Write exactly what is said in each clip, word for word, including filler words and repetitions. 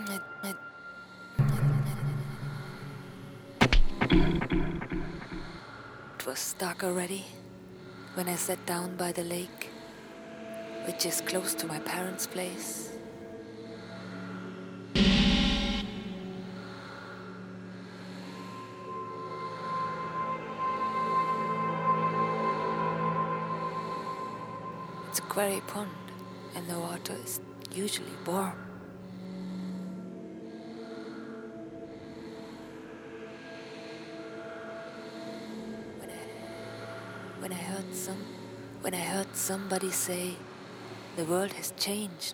It, it, it was dark already when I sat down by the lake, which is close to my parents' place. It's a quarry pond, and the water is usually warm. When I, when I heard some, when I heard somebody say, the world has changed.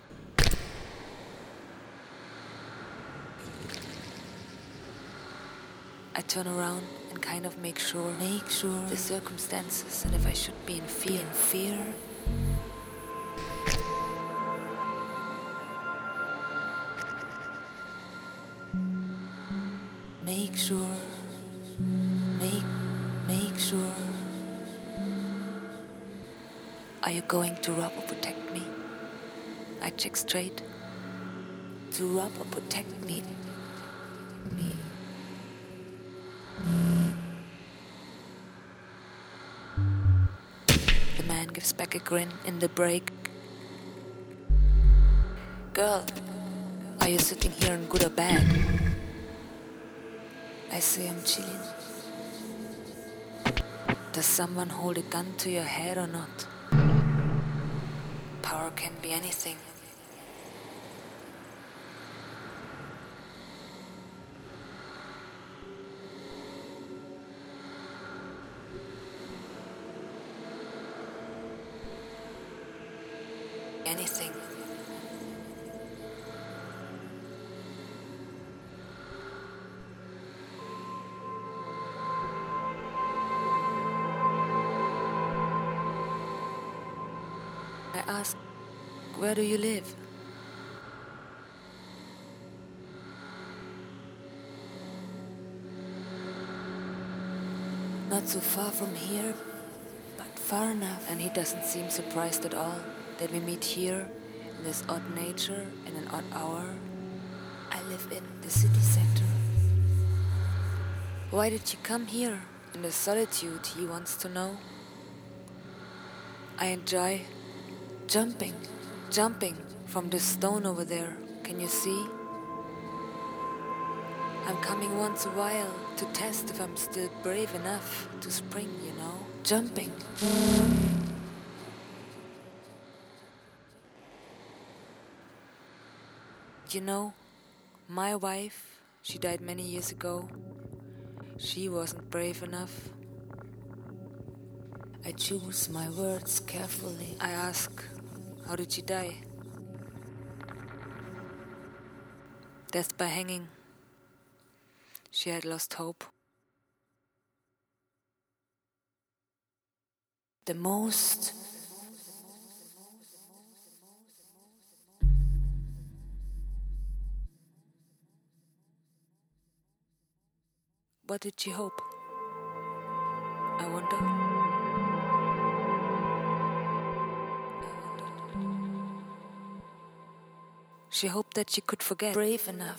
I turn around and kind of make sure, make sure the circumstances, and if I should be in fear, in fear. Make sure, make, make sure. Are you going to rob or protect me? I check straight. To rob or protect me. Me. The man gives back a grin in the break. Girl, are you sitting here in good or bad? I say I'm chilling. Does someone hold a gun to your head or not? Power can be anything. Anything. I ask, where do you live? Not so far from here, but far enough. And he doesn't seem surprised at all that we meet here in this odd nature in an odd hour. I live in the city center. Why did you come here? In the solitude, he wants to know. I enjoy jumping, jumping from the stone over there. Can you see? I'm coming once a while to test if I'm still brave enough to spring, you know? Jumping. You know, my wife, she died many years ago. She wasn't brave enough. I choose my words carefully. I ask, how did she die? Death by hanging. She had lost hope. The most What did she hope? I wonder. She hoped that she could forget. Brave enough.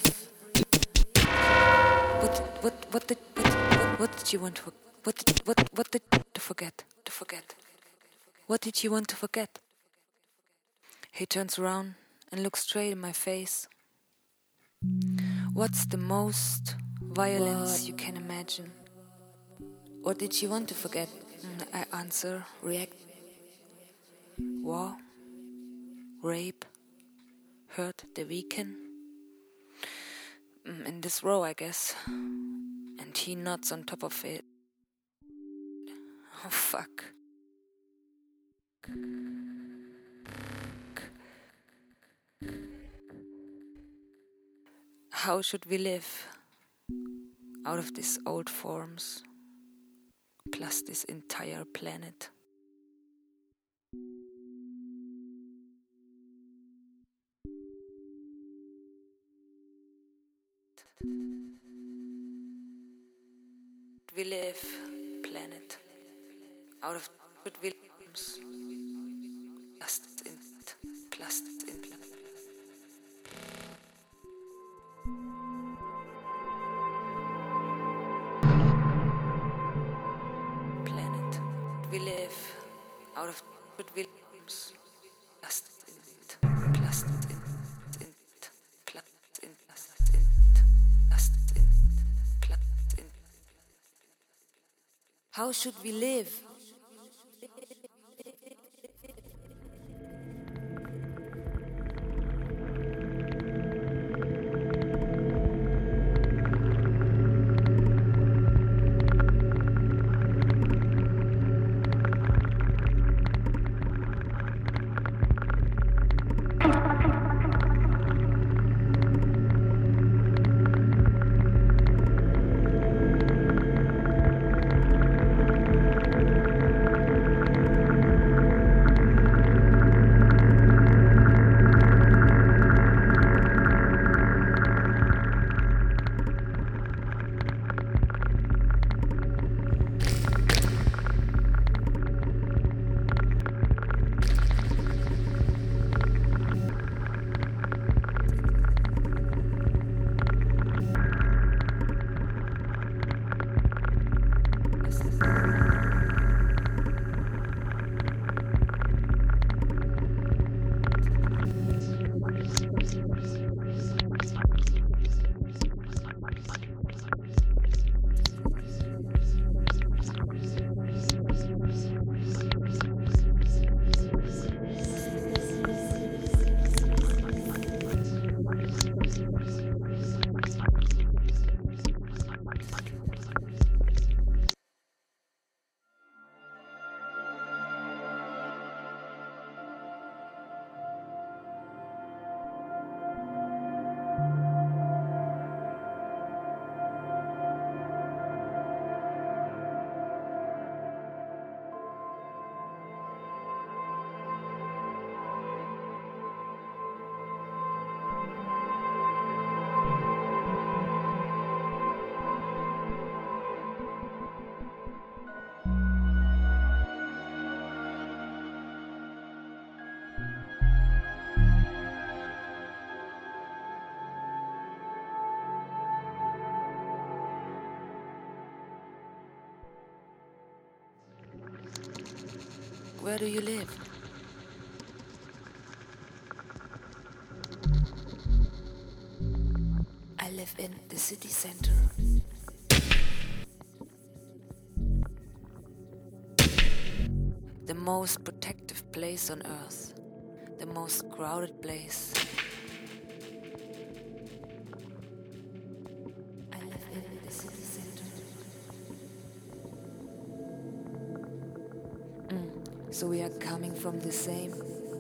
What what what did what, what, what did she want to what did, what what did to forget? To forget. What did she want to forget? He turns around and looks straight in my face. What's the most violence what? You can imagine? What did she want to forget? I answer, react. War, rape, hurt the weaken. In this row, I guess. And he nods on top of it. Oh, fuck. How should we live out of these old forms, plus this entire planet? We live, planet, out of what we live, plus in, plus in. But Williams, last int, last int, int, last int, last int, last int, last int. How should we live? Where do you live? I live in the city center. The most protective place on earth. The most crowded place. I live in the city center. Mm. So we are coming from the same.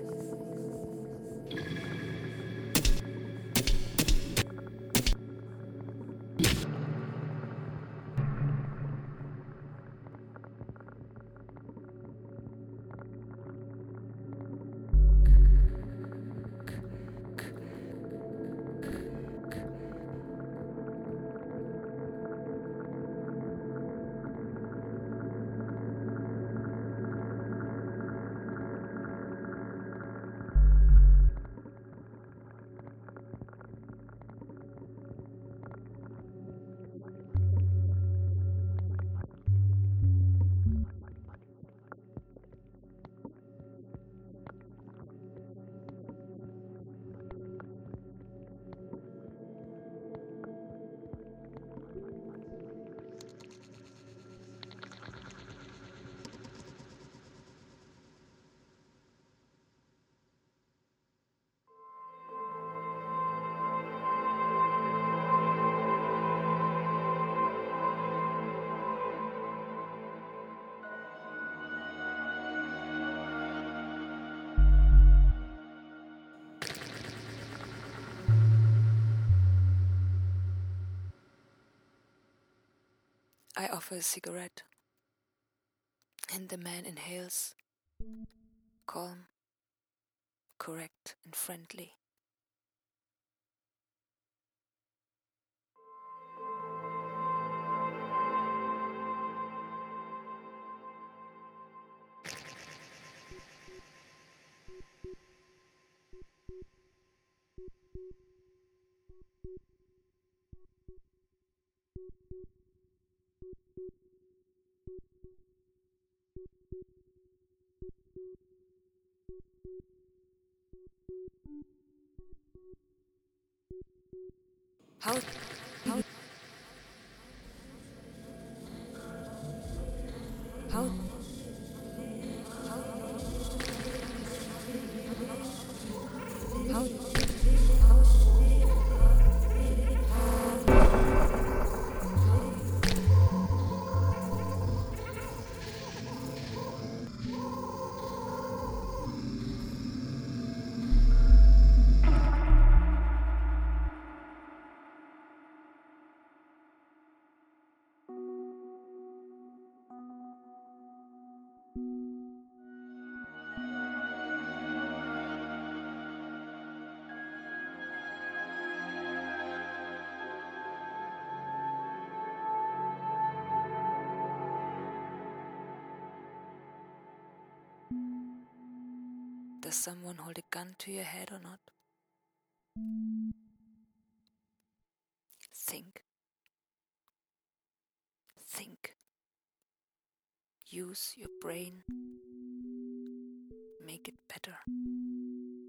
I offer a cigarette, and the man inhales, calm, correct, and friendly. How how how how does someone hold a gun to your head or not? Think. Think. Use your brain. Make it better.